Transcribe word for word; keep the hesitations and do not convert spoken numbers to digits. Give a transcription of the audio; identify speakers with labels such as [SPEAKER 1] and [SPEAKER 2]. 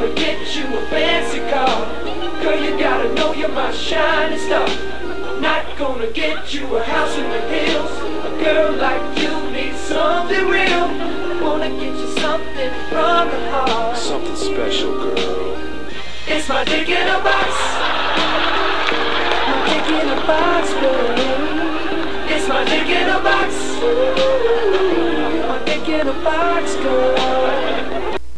[SPEAKER 1] gonna get you a fancy car. Girl, you gotta know you're my shining star. Not gonna get you a house in the hills. A girl like you needs something real. Wanna get you something from the heart.
[SPEAKER 2] Something special, girl.
[SPEAKER 1] It's my dick in a box. My dick in a box, girl. It's my dick in a box. My dick in a box, girl.